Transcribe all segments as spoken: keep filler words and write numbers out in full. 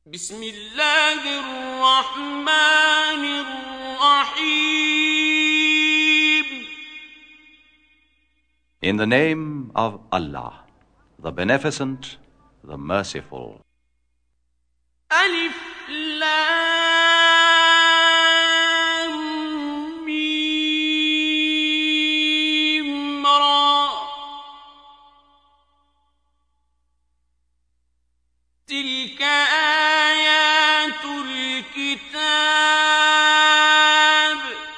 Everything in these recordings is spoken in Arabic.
بسم الله الرحمن الرحيم. In the name of Allah, the Beneficent, the Merciful. ألف لام ميم را. تلك آيات الكتاب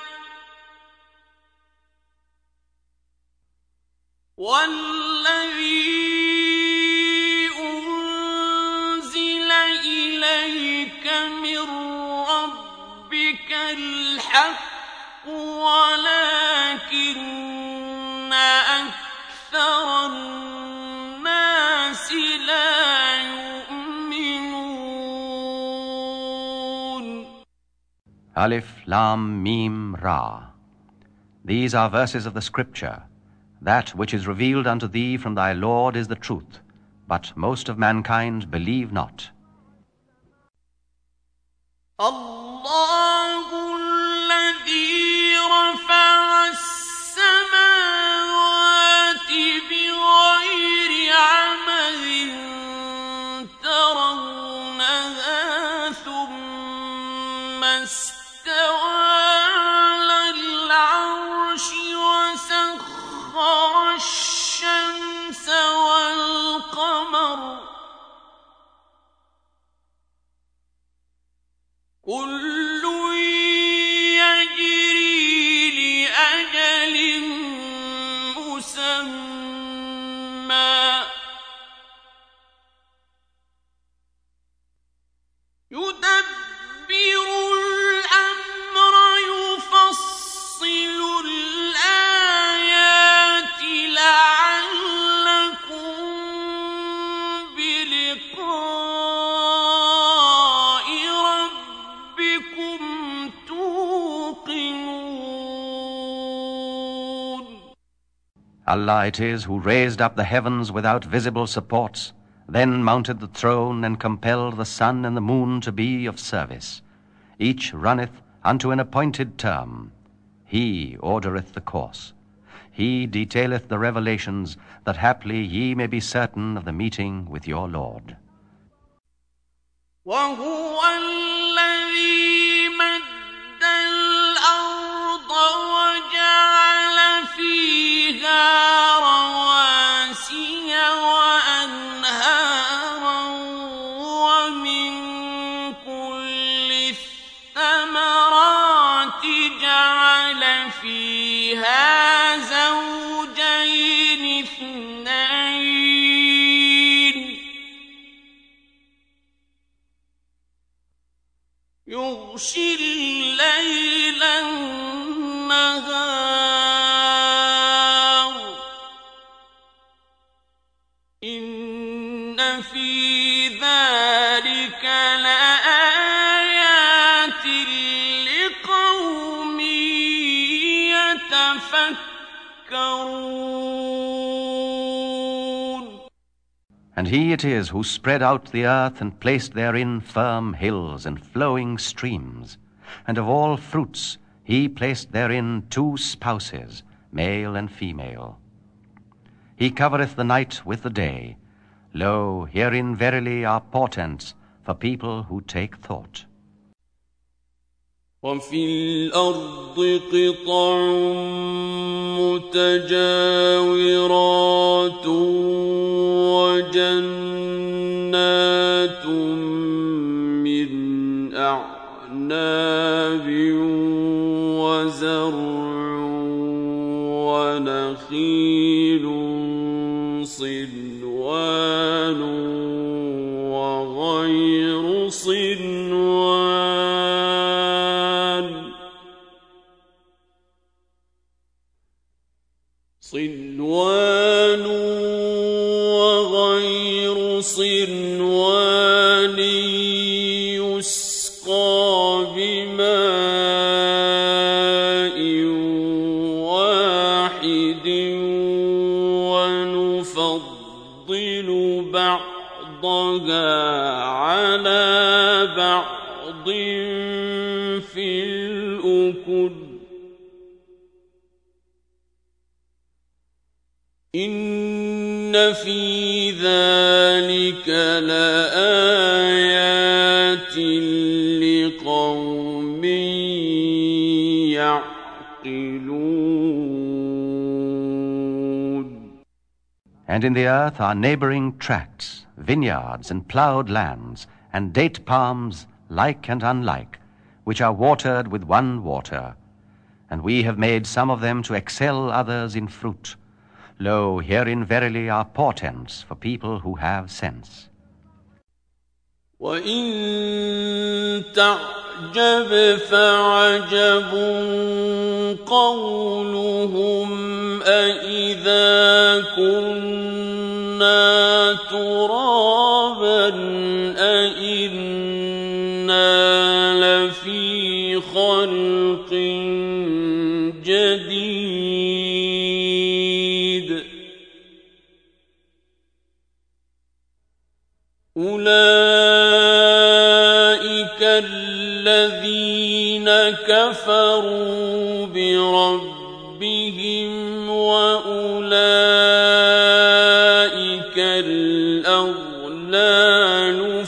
والذي أنزل إليك من ربك الحق ولكن أكثر الناس لا Alif, Lam, Mim, Ra. These are verses of the Scripture. That which is revealed unto thee from thy Lord is the truth, but most of mankind believe not. Allahu alladhi rafa'a as-samawati bighayri 'amadin tarawnaha thumma استوى على العرش وسخر الشمس والقمر كل يجري لأجل مسمى يدبر Allah it is who raised up the heavens without visible supports, then mounted the throne and compelled the sun and the moon to be of service. Each runneth unto an appointed term. He ordereth the course. He detaileth the revelations, that haply ye may be certain of the meeting with your Lord. وَهُوَ الَّذِي مَدَّ الْأَرْضَ وَجَعَلَ فِيهَا رَوَاسِيَ وَأَنْهَارًا وَمِن كُلِّ الثَّمَرَاتِ جَعَلَ فِيهَا زَوْجَيْنِ اثْنَيْنِ يُغْشِي اللَّيْلَ النَّهَارَ إِنَّ فِي ذَلِكَ لَآيَاتٍ لِقَوْمٍ يَتَفَكَّرُونَ. And he it is who spread out the earth and placed therein firm hills and flowing streams. And of all fruits he placed therein two spouses, male and female. He covereth the night with the day. Lo, herein verily are portents for people who take thought. وَفِي الْأَرْضِ قِطَعٌ مُتَجَاوِرَاتٌ وَجَنَّاتٌ مِّنْ أَعْنَابٍ وَزَرْعٌ وَنَخِيلٌ صِنْوَانٌ وَغَيْرُ صِنْوَانٍ صِنْوَانٌ وَغَيْرُ صِنْوَانٍ يُسْقَىٰ بِمَاءٍ واحد ونفضل بعضها على بعض في الأكل إن في ذلك لآيات لقوم يعقلون. And in the earth are neighboring tracts, vineyards and ploughed lands, and date palms like and unlike, which are watered with one water. And we have made some of them to excel others in fruit. Lo, herein verily are portents for people who have sense. وَإِن تَعْجَبْ فَعَجَبٌ قَوْلُهُمْ أَإِذَا كُنَّا تُرَابًا أَإِنَّا لَفِي خَلْقٍ جَدِيدٍ أُولَئِكَ الَّذِينَ كَفَرُوا بِرَبِّهِمْ وَأُولَئِكَ الْأَغْلَالُ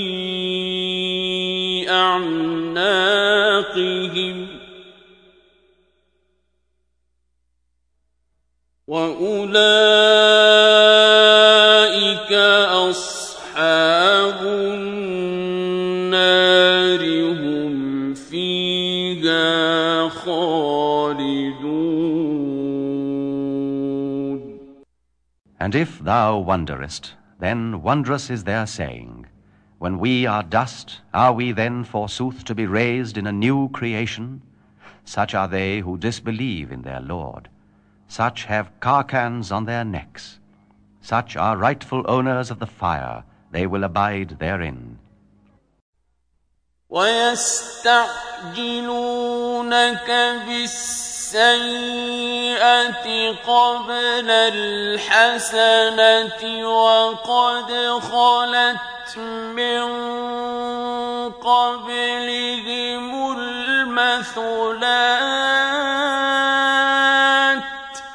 فِي أَعْنَاقِهِمْ وَأُولَئِكَ أَصْحَابُ النَّارِ هُمْ فِيهَا خَالِدُونَ. And if thou wonderest, then wondrous is their saying, when we are dust, are we then forsooth to be raised in a new creation? Such are they who disbelieve in their Lord. Such have carcans on their necks. Such are rightful owners of the fire. They will abide therein. وَيَسْتَعْجِلُونَكَ بِالسَّيِّئَةِ قَبْلَ الْحَسَنَةِ وَقَدْ خَلَتْ مِن قَبْلِهِمُ الْمَثُلَاتُ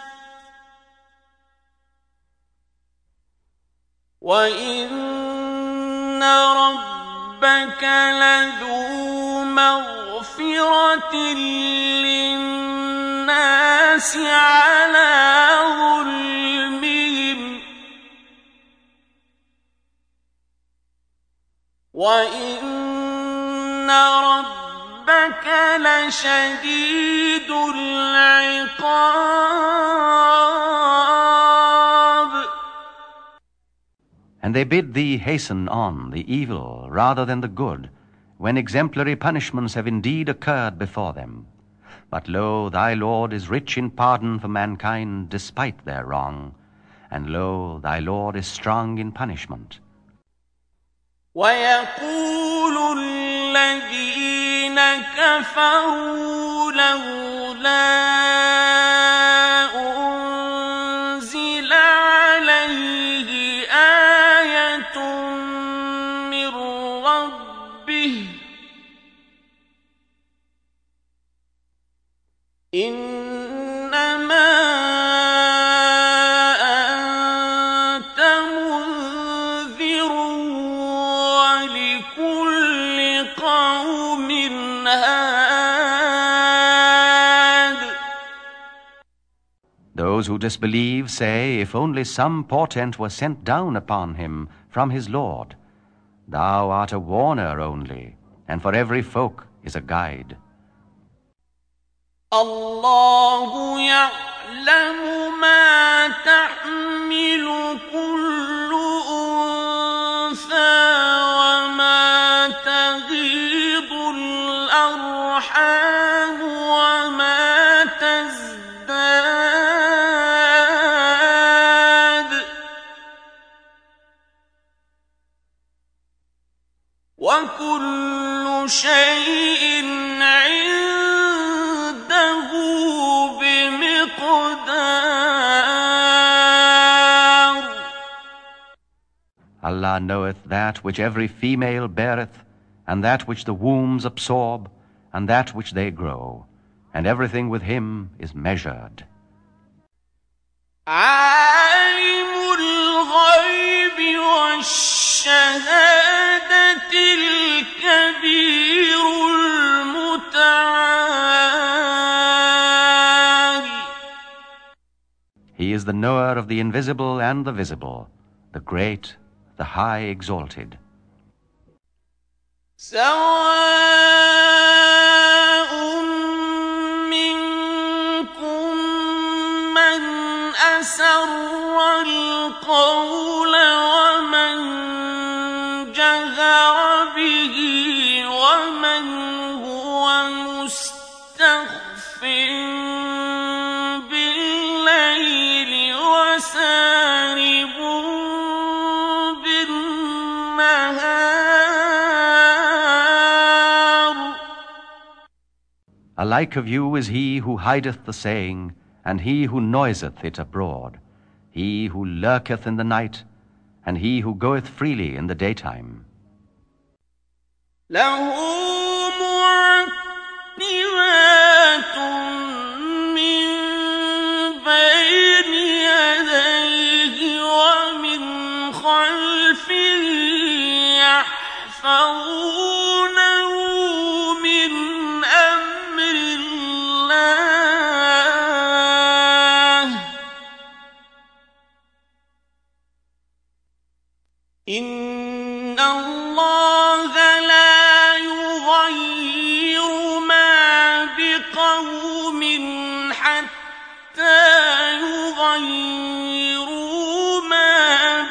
وَإِنَّ رَبَّكَ لَذُو مَغْفِرَةٍ لِلنَّاسِ عَلَى ظُلْمِهِمْ وَإِنَّ رَبَّكَ لَشَدِيدُ الْعِقَابِ. And they bid thee hasten on the evil rather than the good, when exemplary punishments have indeed occurred before them. But lo, thy Lord is rich in pardon for mankind despite their wrong, and lo, thy Lord is strong in punishment. وَيَقُولُ الَّذِينَ كَفَرُوا لَوْلَا أُنزِلَ عَلَيْهِ آيَةٌ مِّن رَّبِّهِ إِنَّمَا أَنتَ مُنذِرٌ وَلِكُلِّ قَوْمٍ هَادٍ. Those who disbelieve say, if only some portent were sent down upon him from his Lord. Thou art a warner only, and for every folk is a guide. الله يعلم ما تحمل كل أنثى وما تغيض الأرحام وما تزداد وكل شيء عنده بمقدار. Allah knoweth that which every female beareth, and that which the wombs absorb, and that which they grow, and everything with him is measured. عالم الغيب والشهادة الكبير المتعال. He is the knower of the invisible and the visible, the great, the high exalted. سواء منكم من أسر القول ومن جهر به ومن هو مستخف بالليل وسارب Alike of you is he who hideth the saying, and he who noiseth it abroad, he who lurketh in the night, and he who goeth freely in the daytime. له معقبات من بين يديه ومن خلفه يحفظونه من أمر الله إن الله لا يغير ما بقوم حتى يغيروا ما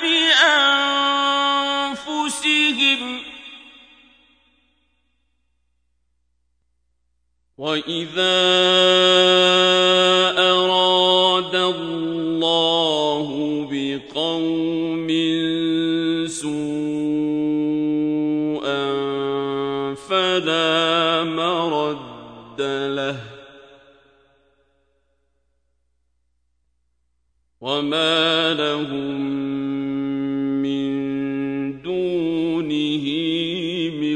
بأنفسهم وإذا أراد الله بقوم سوءا فلا مرد له وما لهم من دونه من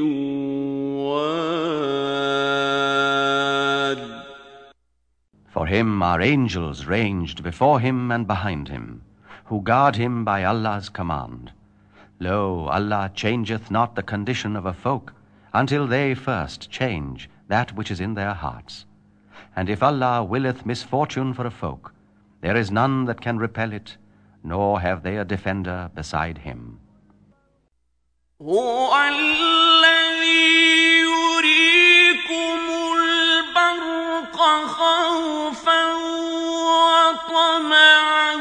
وال. For him are angels ranged before him and behind him, who guard him by Allah's command. Lo, Allah changeth not the condition of a folk until they first change that which is in their hearts. And if Allah willeth misfortune for a folk, there is none that can repel it, nor have they a defender beside him. هو الذي يريكم البرق خوفا وطمعا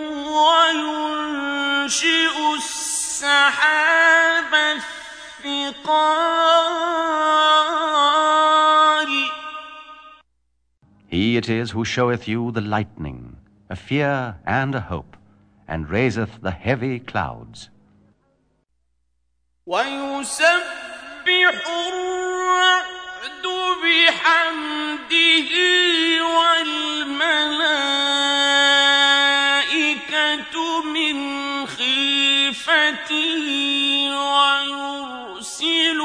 وينشئ السحاب الثقال. He it is who showeth you the lightning, a fear and a hope, and raiseth the heavy clouds. ويسبح الرعد بحمده والملائكة من خيفته ويرسل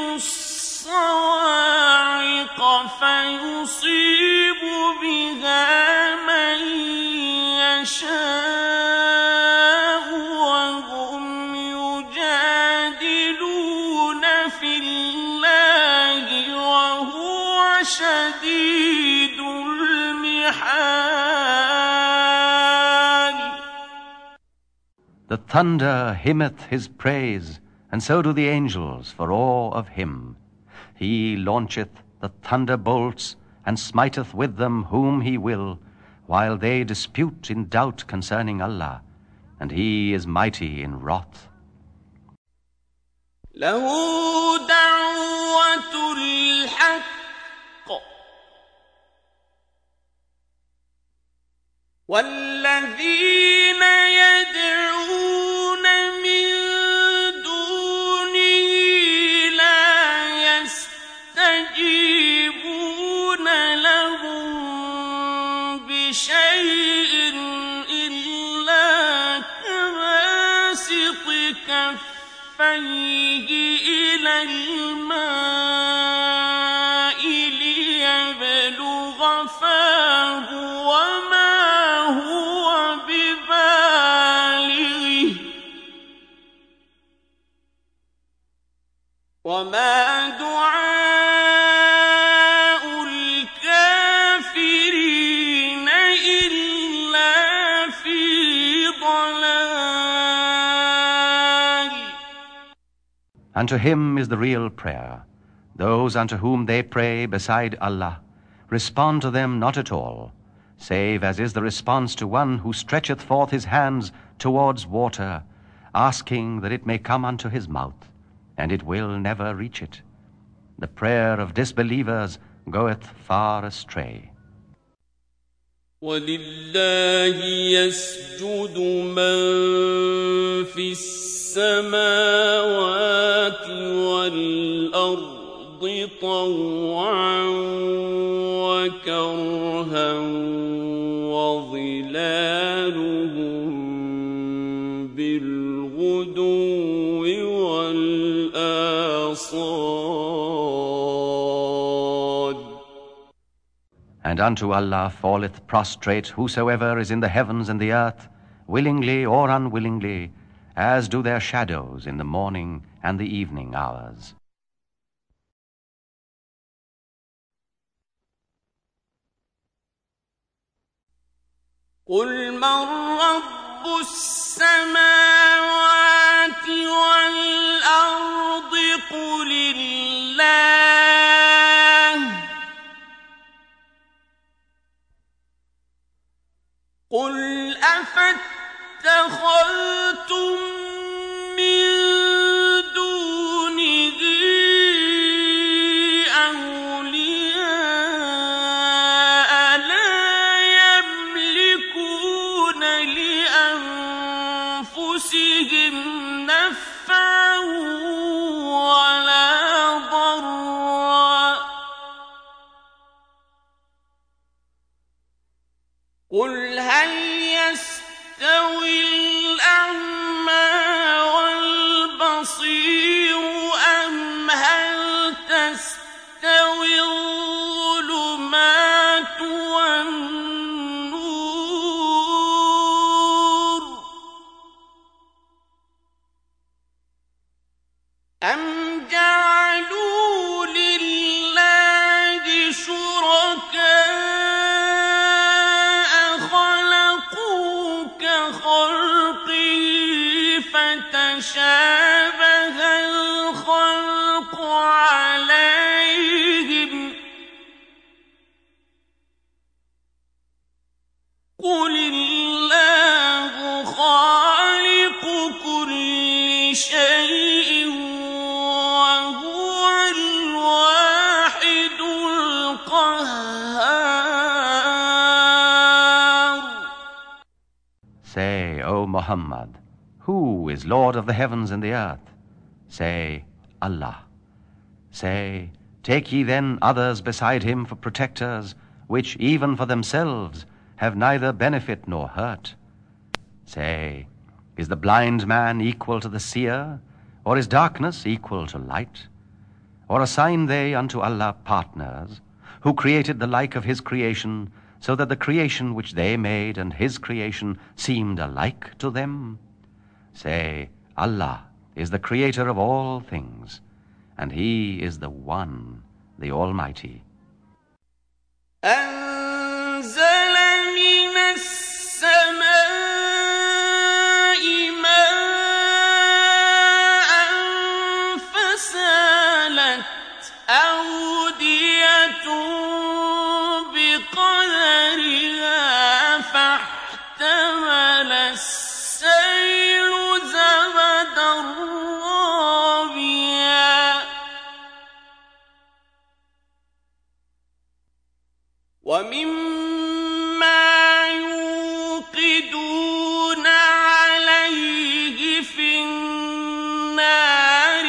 الصواعق فيصيب بها من يشاء وهم يجادلون في الله وهو شديد المحال. The thunder hymneth his praise, and so do the angels for awe of him. He launcheth the thunderbolts, and smiteth with them whom he will, while they dispute in doubt concerning Allah, and he is mighty in wrath. له دعوة الحق والذين يدعون من دونه لا يستجيبون لهم بشيء إلا كباسط كفيه إلى الماء وما دعاء الكافرين إلا في ضلال. Unto him is the real prayer. Those unto whom they pray beside Allah respond to them not at all, save as is the response to one who stretcheth forth his hands towards water, asking that it may come unto his mouth, and it will never reach it. The prayer of disbelievers goeth far astray. وَلِلَّهِ يَسْجُدُ مَن فِي السَّمَاوَاتِ وَالْأَرْضِ طَوْعًا وَكَرْهًا وَظِلَالُهُم بِالْغُدُوِّ وَالْآصَالِ. And unto Allah falleth prostrate whosoever is in the heavens and the earth, willingly or unwillingly, as do their shadows in the morning and the evening hours. قُلْ مَن رَّبُّ السَّمَاوَاتِ وَالْأَرْضِ قُلِ اللَّهُ قُلْ أَفَاتَّخَذْتُم مِّن دُونِهِ أَوْلِيَاءَ لَا يَمْلِكُونَ لِأَنفُسِهِمْ نَفْعًا وَلَا ضَرًّا. قُلْ هَلْ يَسْتَوِي الْأَعْمَىٰ وَالْبَصِيرُ أَمْ هَلْ تَسْتَوِي الظُّلُمَاتُ وَالنُّورُ أَمْ جَعَلُوا لِلَّهِ شُرَكَاءَ خَلَقُوا كَخَلْقِهِ فَتَشَابَهَ الْخَلْقُ عَلَيْهِمْ ۚ قُلِ اللَّهُ خَالِقُ كُلِّ شَيْءٍ وَهُوَ الْوَاحِدُ الْقَهَّارُ. Say, O Muhammad, who is Lord of the heavens and the earth? Say, Allah. Say, take ye then others beside him for protectors, which even for themselves have neither benefit nor hurt. Say, is the blind man equal to the seer, or is darkness equal to light? Or assign they unto Allah partners, who created the like of his creation, so that the creation which they made and his creation seemed alike to them? Say, Allah is the creator of all things, and he is the One, the Almighty. أَنزَلَ مِنَ السَّمَاءِ مَاءً فَسَالَتْ أَوْدِيَةٌ بِقَدَرِهَا فَاحْتَمَلَ السَّيْلُ زَبَدًا رَّابِيًا ۚ وَمِمَّا يُوقِدُونَ عَلَيْهِ فِي النَّارِ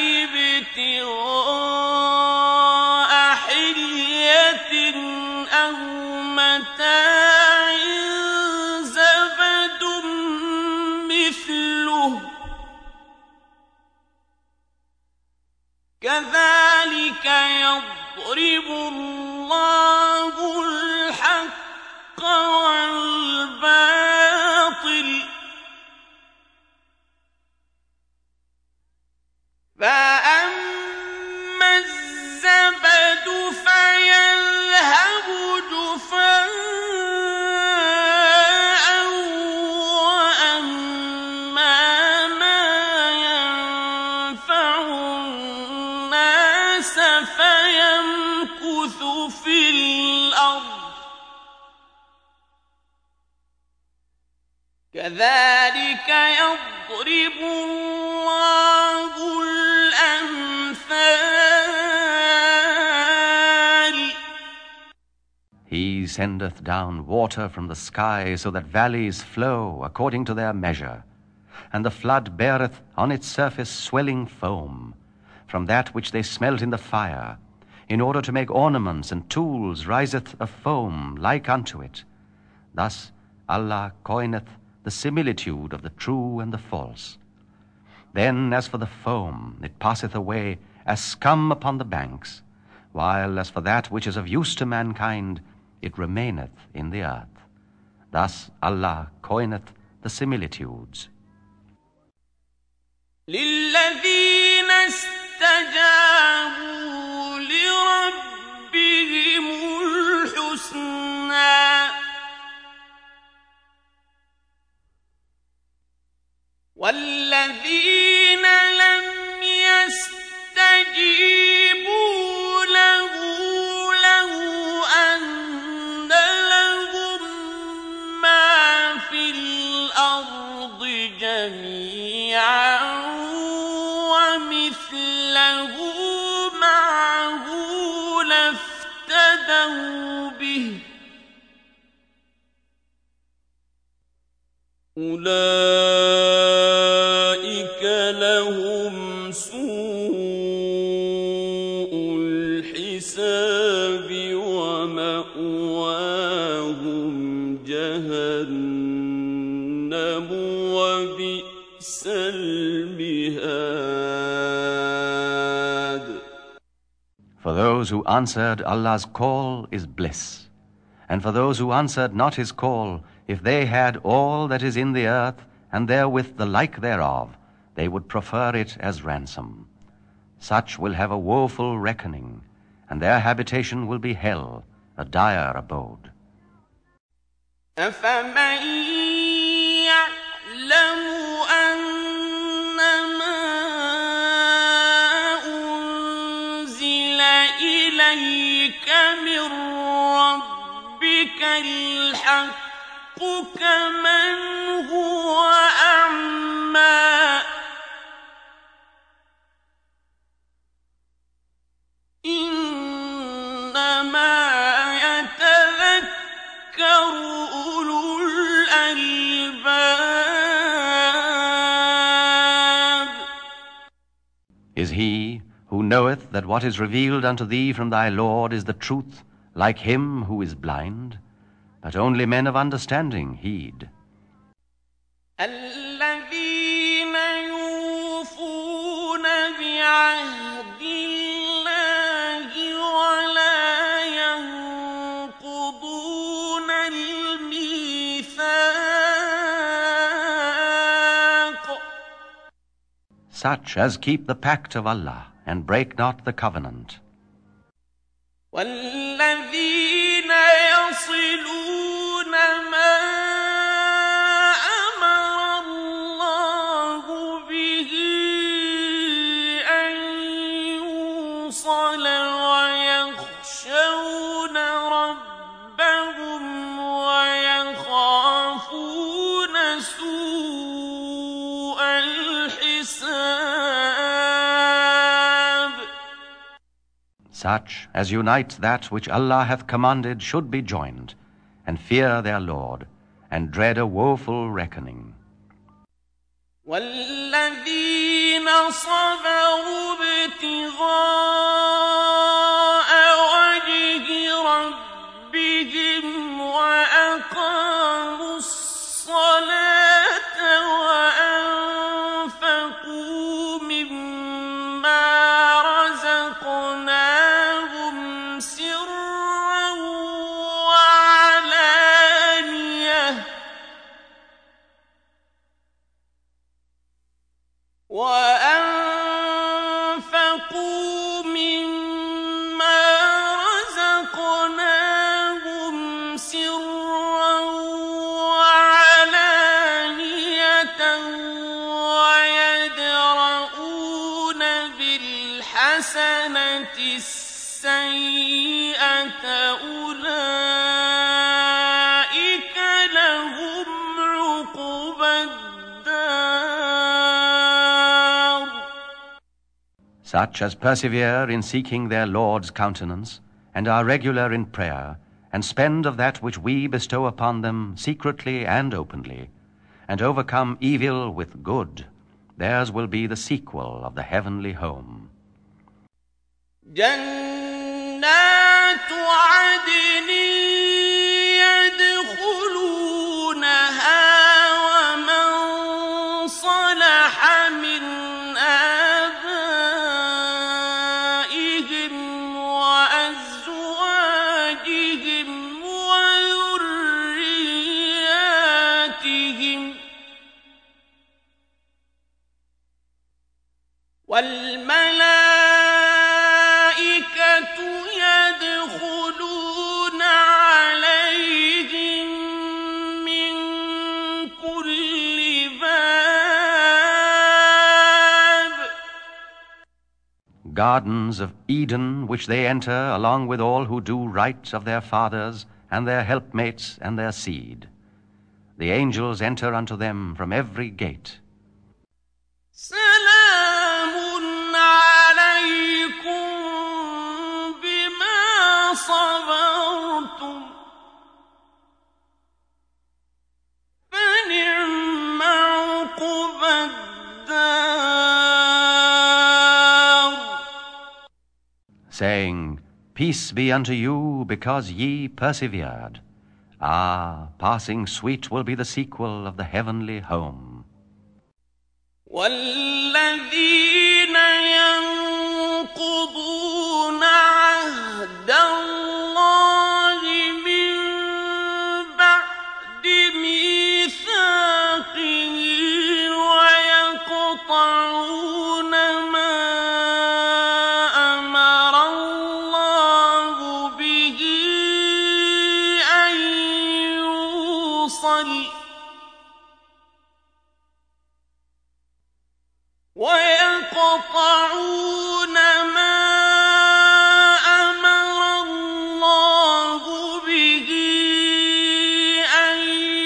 ابْتِغَاءَ حِلْيَةٍ أَوْ مَتَاعٍ زَبَدٌ مِّثْلُهُ ۚ كَذَٰلِكَ يَضْرِبُ اللَّهُ الْحَقَّ وَالْبَاطِلَ ۚ فَأَمَّا النَّاسَ فَيَمْكُثُ فِي الْأَرْضِ كَذَلِكَ يَضْرِبُ اللَّهُ الْأَمْثَالَ. He sendeth down water from the sky, so that valleys flow according to their measure, and the flood beareth on its surface swelling foam, from that which they smelt in the fire, in order to make ornaments and tools riseth a foam like unto it. Thus Allah coineth the similitude of the true and the false. Then as for the foam, it passeth away as scum upon the banks, while as for that which is of use to mankind, it remaineth in the earth. Thus Allah coineth the similitudes. لِلَّذِينَ اسْتَجَابُوا لِرَبِّهِمُ الْحُسْنَى وَالَّذِينَ لَمْ يَسْتَجِيبُوا لَهُ لَوْ أَنَّ لَهُم مَّا فِي الْأَرْضِ جَمِيعًا وَمِثْلَهُ مَعَهُ لَافْتَدَوْا بِهِ أُولَٰئِكَ لَهُمْ سُوءُ الْحِسَابِ وَمَأْوَاهُمْ جَهَنَّمُ وَبِئْسَ الْمِهَادُ. For those who answered Allah's call is bliss, and for those who answered not his call, if they had all that is in the earth, and therewith the like thereof, they would prefer it as ransom. Such will have a woeful reckoning, and their habitation will be hell, a dire abode. أَفَمَن يَعْلَمُ أَنَّمَا أُنزِلَ إِلَيْكَ مِن رَّبِّكَ الْحَقُّ كَمَنْ هُوَ أَعْمَىٰ إِنَّمَا يَتَذَكَّرُ أُولُو الْأَلْبَابِ. Is he who knoweth that what is revealed unto thee from thy Lord is the truth, like him who is blind? But only men of understanding heed. الَّذِينَ يُوفُونَ بِعَهْدِ اللَّهِ وَلَا يَنقُضُونَ الْمِيثَاقَ. Such as keep the pact of Allah and break not the covenant. وَالَّذِينَ يَصِلُونَ مَا أَمَرَ اللَّهُ بِهِ أَن يُوصَلَ وَيَخْشَوْنَ رَبَّهُمْ وَيَخَافُونَ سُوءَ الْحِسَابِ. Such as unite that which Allah hath commanded should be joined, and fear their Lord, and dread a woeful reckoning. وَالَّذِينَ صَبَرُوا ابْتِغَاءَ وَجْهِ رَبِّهِمْ وَأَقَامُوا الصَّلَاةَ وَأَنفَقُوا مِمَّا رَزَقْنَاهُمْ سِرًّا وَعَلَانِيَةً وَأَنفَقُوا مِمَّا السيئة أولئك لهم عقبى الدار. Such as persevere in seeking their Lord's countenance, and are regular in prayer, and spend of that which we bestow upon them secretly and openly, and overcome evil with good, theirs will be the sequel of the heavenly home. جنات عدن يدخلونها ومن صلح من آبائهم وأزواجهم وذرياتهم والملائكة يدخلون عليهم من كل باب. Gardens of Eden which they enter along with all who do right of their fathers and their helpmates and their seed. The angels enter unto them from every gate. سلام عليكم بما صبرتم فنعم عقبى الدار. Saying, Peace be unto you because ye persevered. Ah, passing sweet will be the sequel of the heavenly home. والذين ينقضون عهد الله من بعد ميثاقه ويقطعون ما أمر الله به أن يوصل ويقطعون ما أمر الله به أن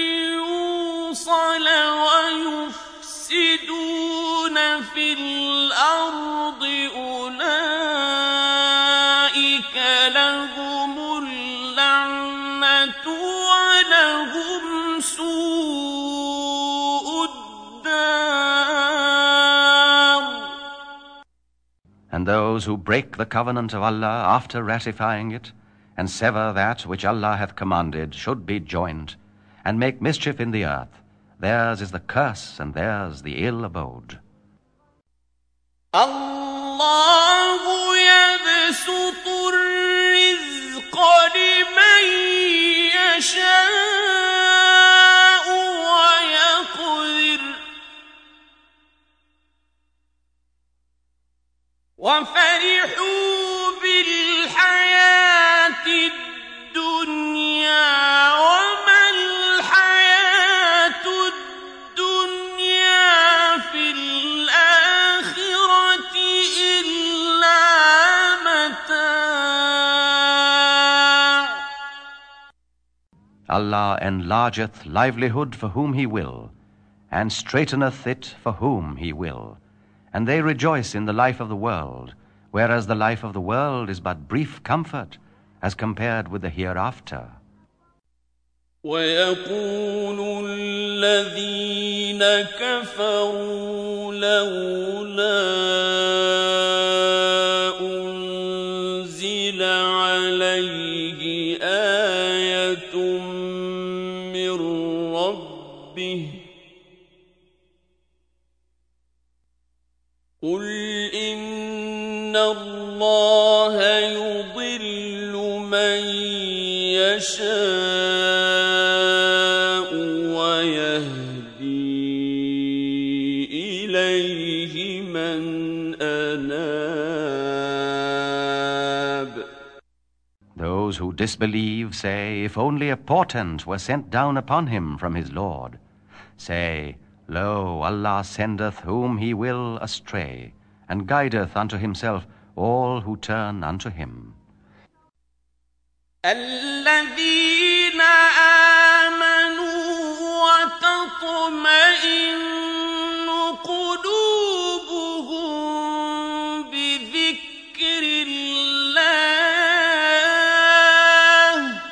يوصل ويفسدون في الأرض أولئك لهم اللعنة ولهم سوء الدار. And those who break the covenant of Allah after ratifying it, and sever that which Allah hath commanded, should be joined, and make mischief in the earth, theirs is the curse and theirs the ill abode. الله يبسط الرزق لمن يشاء ويقدر وفرحوا بالحياة الدنيا وما الحياة الدنيا في الآخرة إلا متاع. Allah enlargeth livelihood for whom He will, and straiteneth it for whom He will. And they rejoice in the life of the world, whereas the life of the world is but brief comfort as compared with the hereafter. ويقول الذين كفروا لولا أنزل عليه آية من ربه قل إن الله يضل من يشاء ويهدي إليه من أناب. Those who disbelieve say, if only a portent were sent down upon him from his Lord. Say, Lo, Allah sendeth whom He will astray, and guideth unto Himself all who turn unto him. الذين آمنوا وتطمئن قلوبهم بذكر الله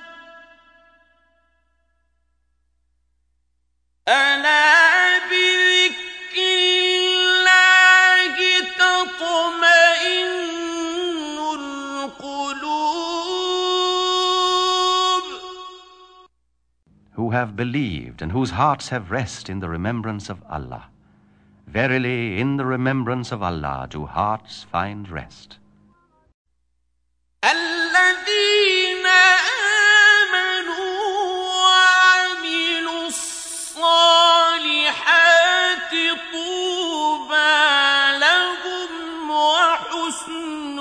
ألا بذكر الله تطمئن who have believed and whose hearts have rest in the remembrance of Allah. Verily, in the remembrance of Allah do hearts find rest. الذين آمنوا وعملوا الصالحات طوبى لهم وحسن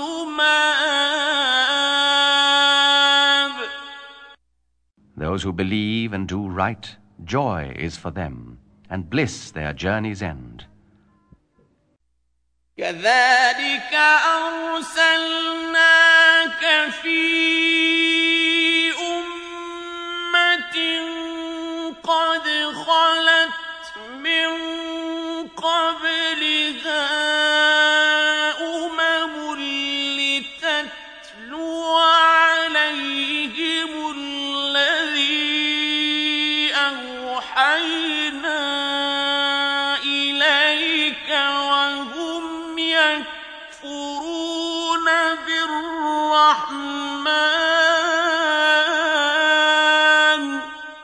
مآب. Those who believe and do right, joy is for them, and bliss their journey's end. كذلك أرسلناك في أمة قد خلت من قبلها أمم لتتلو عليهم الذي أوحينا إليك وهم يكفرون بالرحمن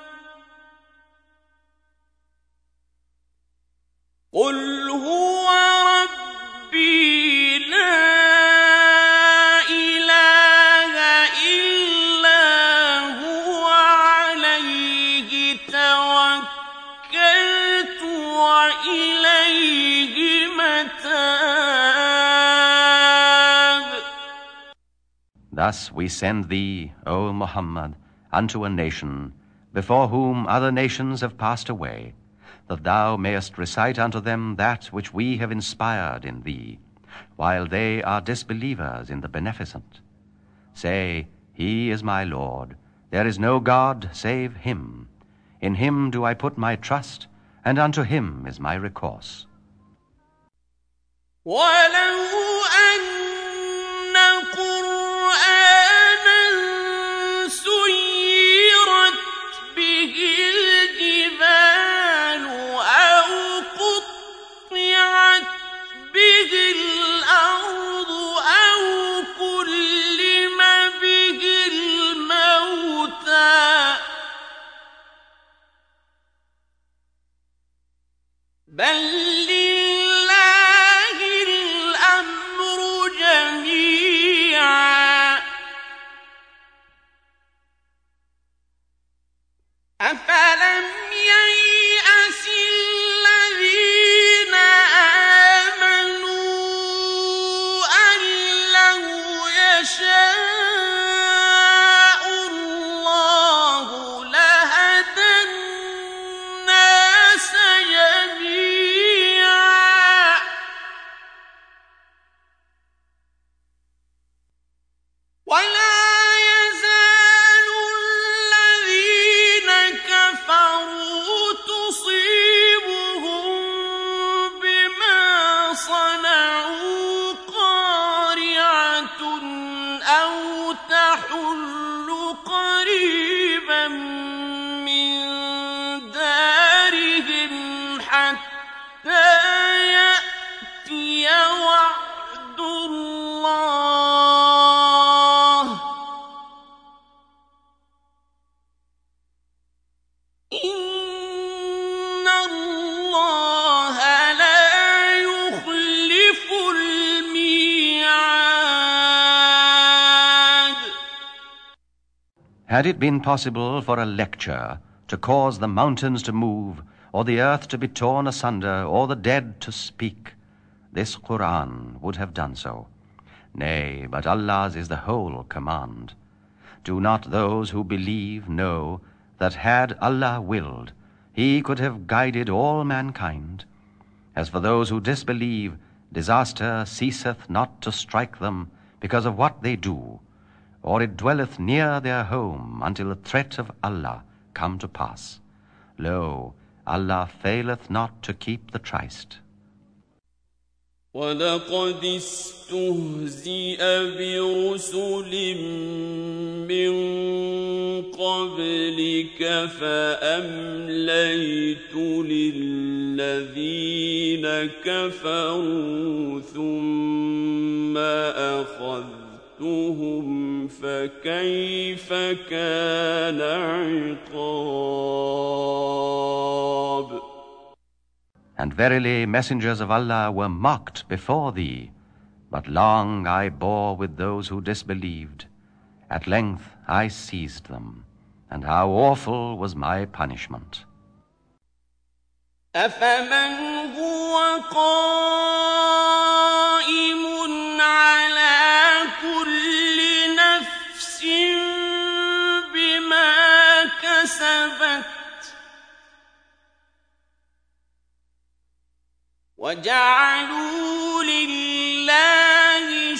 قل هو ربي لا إله إلا هو عليه توكلت وإليه متاب. Thus we send thee, O Muhammad, unto a nation, before whom other nations have passed away, that thou mayest recite unto them that which we have inspired in thee, while they are disbelievers in the Beneficent. Say, He is my Lord, there is no God save Him. In Him do I put my trust, and unto Him is my recourse. ولو أن قرآنا سيرت به الجبال أو قطعت به الأرض أو كلم به الموتى بل لله الأمر جميعا أفلم ييأس الذين آمنوا أن لو يشاء الله لهدى الناس جميعا ولا يزال الذين كفروا تصيبهم بما صنعوا قارعة أو تحل قريبا من دارهم حتى يأتي وعد الله إن الله لا يخلف الميعاد. Had it been possible for a lecture to cause the mountains to move, or the earth to be torn asunder, or the dead to speak, this Qur'an would have done so. Nay, but Allah's is the whole command. Do not those who believe know that had Allah willed, He could have guided all mankind? As for those who disbelieve, Disaster ceaseth not to strike them because of what they do, or it dwelleth near their home until the threat of Allah come to pass. Lo, Allah faileth not to keep the tryst. وَلَقَدِ اسْتُهْزِئَ بِرُسُلٍ مِّن قَبْلِكَ فَأَمْلَيْتُ لِلَّذِينَ كَفَرُوا ثُمَّ أَخَذْتُهُمْ فَكَيْفَ كَانَ عِقَابِ. And verily messengers of Allah were mocked before thee, but long I bore with those who disbelieved. At length I seized them, and how awful was my punishment. أَفَمَنْ هُوَ قَائِمٌ عَلَى كُلِّ نَفْسٍ بِمَا كَسَبَتْ وَجَعَلُوا لِلَّهِ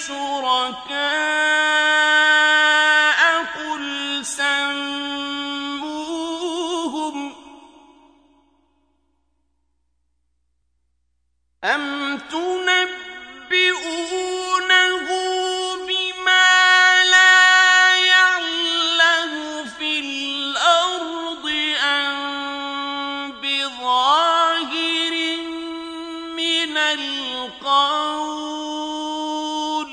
شُرَكَاءَ قُلْ سَمُّوهُمْ أَمْ تُنَبِّئُونَهُ بِمَا لَا يَعْلَمُ فِي الْأَرْضِ أَمْ بِظَاهِرٍ مِّنَ الْقَوْلِ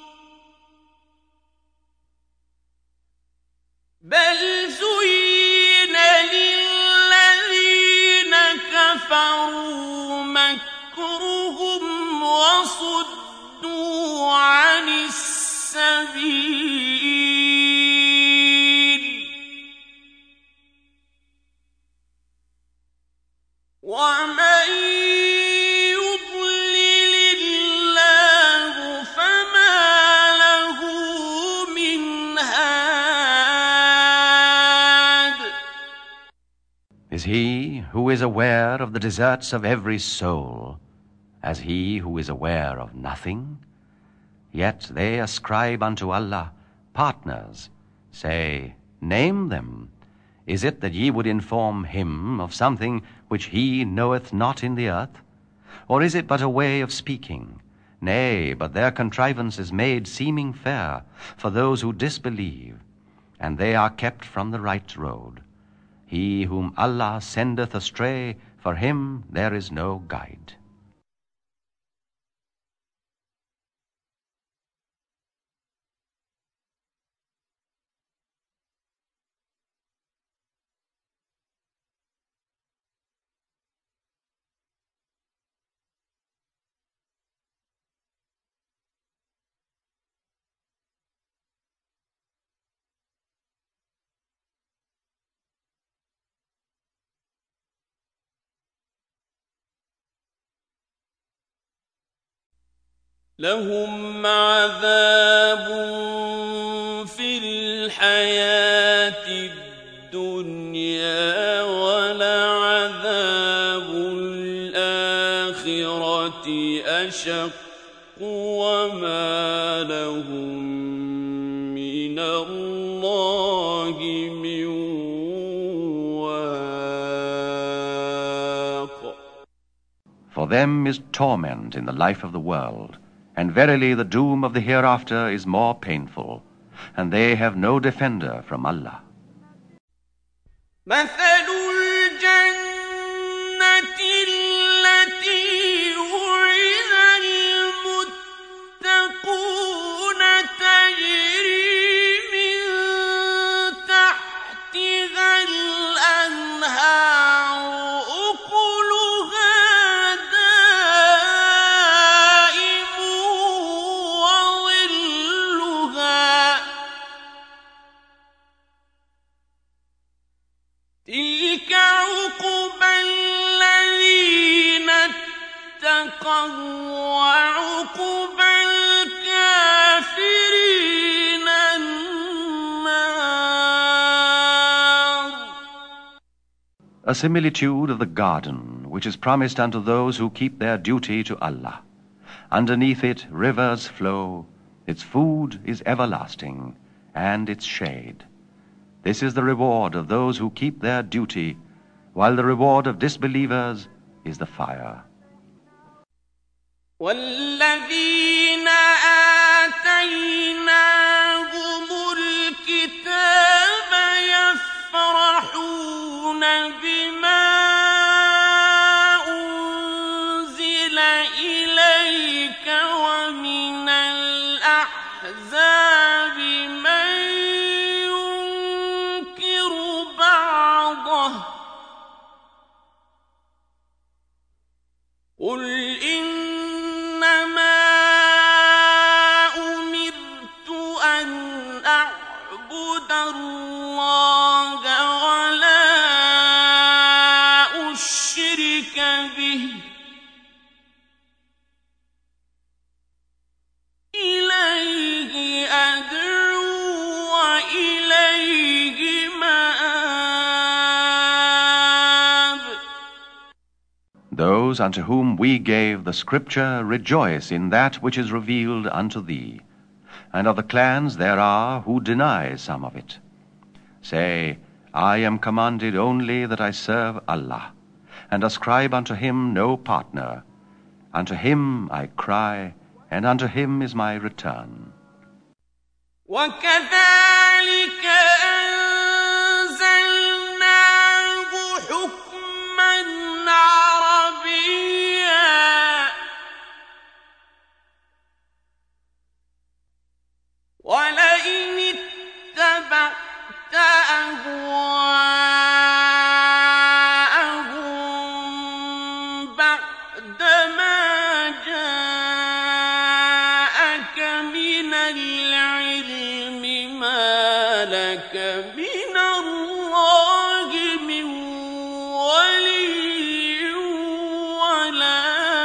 بَلْ زُيِّنَ لِلَّذِينَ كَفَرُوا مَكْرُهُمْ وَصُدُّوا عَنِ السَّبِيلِ وَمَن يُضْلِلِ اللَّهُ فَمَا لَهُ مِنْ هَادٍ. Is he who is aware of the deserts of every soul as he who is aware of nothing? Yet they ascribe unto Allah partners. Say, name them. Is it that ye would inform him of something which he knoweth not in the earth? Or is it but a way of speaking? Nay, but their contrivance is made seeming fair for those who disbelieve, and they are kept from the right road. He whom Allah sendeth astray, for him there is no guide. لهم عذاب في الحياة الدنيا ولعذاب الآخرة أشق وما لهم من الله من واق. For them is torment in the life of the world, and verily the doom of the hereafter is more painful, and they have no defender from Allah. مثل الجنة التي وعد المتقون تجري من تحتها الأنهار أكلها دائم وظلها تلك عقبى الذين اتقوا وعقبى الكافرين النار. A similitude of the garden which is promised unto those who keep their duty to Allah. Underneath it rivers flow. Its food is everlasting, and its shade. This is the reward of those who keep their duty, while the reward of disbelievers is the fire. وَالَّذِينَ آتَيْنَاهُمُ الْكِتَابَ يَفْرَحُونَ بِمَا أُنزِلَ إِلَيْكَ وَمِنَ الْأَحْزَابِ مَن يُنكِرُ بَعْضَهُ ۚ قُلْ إِنَّمَا أُمِرْتُ أَنْ أَعْبُدَ اللَّهَ وَلَا أُشْرِكَ بِهِ ۚ إِلَيْهِ أَدْعُو وَإِلَيْهِ مَآبِ. Those unto whom we gave the Scripture rejoice in that which is revealed unto thee. And of the clans there are who deny some of it. Say, I am commanded only that I serve Allah, and ascribe unto him no partner. Unto him I cry, and unto him is my return. وَكَذَلِكَ أَنزَلْنَاهُ حُكْمًا عَرَبِيًّا ۚ وَلَئِنِ اتَّبَعْتَ أَهْوَاءَهُم بَعْدَمَا جَاءَكَ مِنَ الْعِلْمِ مَا لَكَ مِنَ اللَّهِ مِن وَلِيٍّ وَلَا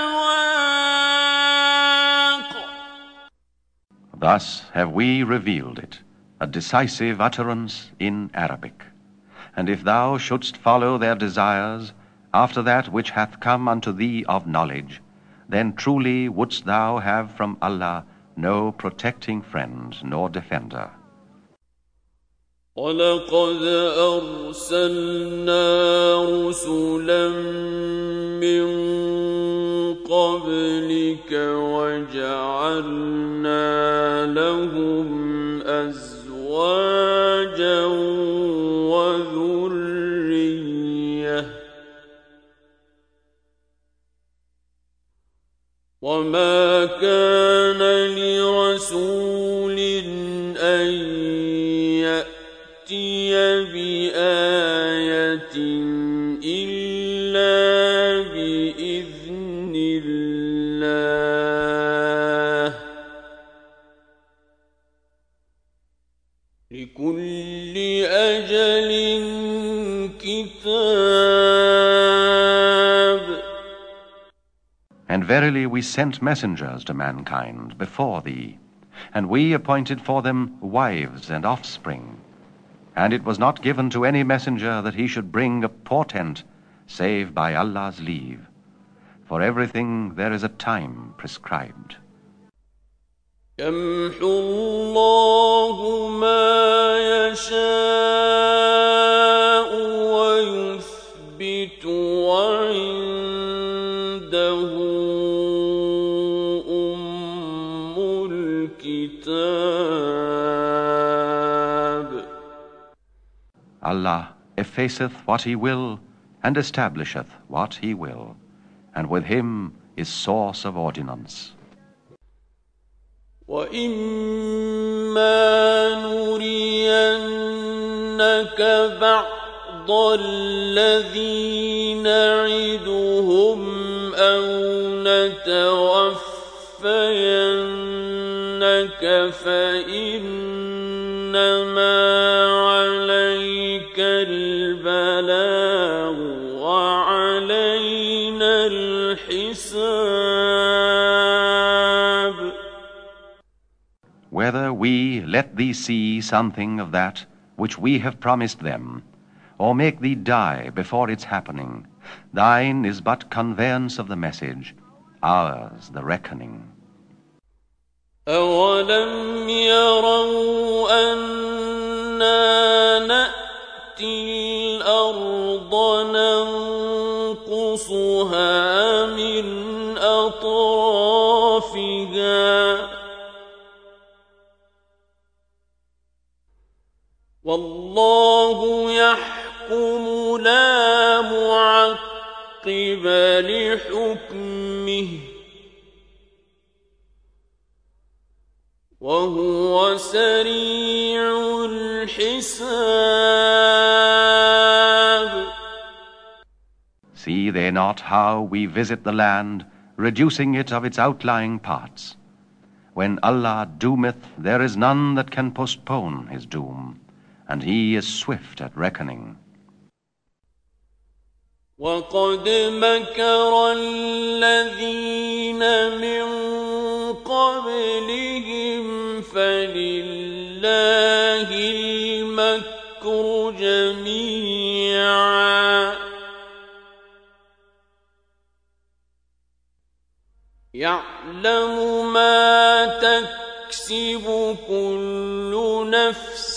وَاقٍ. Thus have we revealed it, a decisive utterance in Arabic. And if thou shouldst follow their desires after that which hath come unto thee of knowledge, then truly wouldst thou have from Allah no protecting friend nor defender. وَلَقَدْ أَرْسَلْنَا رُسُلًا مِّن قَبْلِكَ وَجَعَلْنَا لَهُمْ أَزْوَاجًا وَذُرِّيَّةً ۚ وَمَا كَانَ لِرَسُولٍ أَن يَأْتِيَ بِآيَةٍ إِلَّا بِإِذْنِ اللَّهِ ۚ لِكُلِّ أَجَلٍ كِتَابٌ. And verily we sent messengers to mankind before thee, and we appointed for them wives and offspring. And it was not given to any messenger that he should bring a portent save by Allah's leave. For everything there is a time prescribed. يَمْحُو اللَّهُ مَا يَشَاءُ وَيُثْبِتُ وَعِندَهُ أُمُّ الْكِتَابِ. Allah effaceth what he will, and establisheth what he will, and with him is source of ordinance. وَإِمَّا نُرِيَنَّكَ بَعْضَ الَّذِي نَعِدُهُمْ أَوْ نَتَوَفَّيَنَّكَ فَإِنَّمَا عَلَيْكَ الْبَلَاغُ وَعَلَيْنَا الْحِسَابُ. Whether we let thee see something of that which we have promised them, or make thee die before its happening, thine is but conveyance of the message, ours the reckoning. أَوَلَمْ يَرَوْا أَنَّا نَأْتِي الْأَرْضَ نَنقُصُهَا مِنْ أَطْرَافِهَا وَاللَّهُ يَحْكُمُ لَا مُعَقِّبَ لِحُكْمِهِ وَهُوَ سَرِيعُ الْحِسَابِ. See they not how we visit the land, reducing it of its outlying parts? When Allah doometh, there is none that can postpone his doom, and he is swift at reckoning. وَقَدْ مَكَرَ الَّذِينَ مِنْ قَبْلِهِمْ فَلِلَّهِ الْمَكْرُ جَمِيعًا يَعْلَمُ مَا تَكْسِبُ كُلُّ نَفْسٍ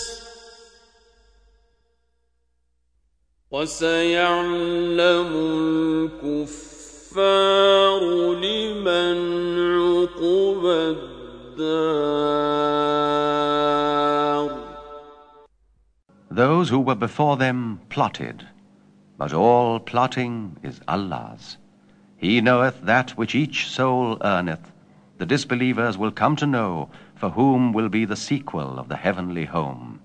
وَسَيَعْلَمُ الْكُفَّارُ لِمَنْ عُقْبَى الدَّارِ. Those who were before them plotted, but all plotting is Allah's. He knoweth that which each soul earneth. The disbelievers will come to know for whom will be the sequel of the heavenly home.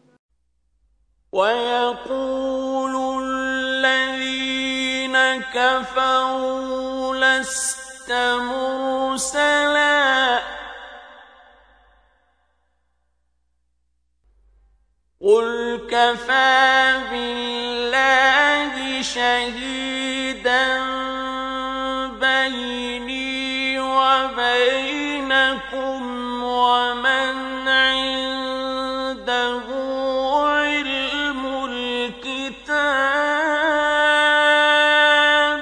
وَيَقُولُ الَّذِينَ كَفَرُوا لَسْتَ مُرْسَلًا قُلْ كَفَى بِاللَّهِ شَهِيدًا بَيْنِي وَبَيْنَكُمْ وَمَنْ عِندَهُ عِلْمُ الْكِتَابِ.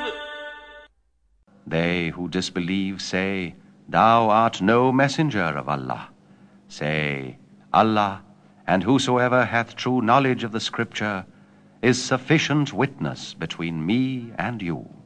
They who disbelieve say, Thou art no messenger of Allah. Say, Allah, and whosoever hath true knowledge of the Scripture, is sufficient witness between me and you.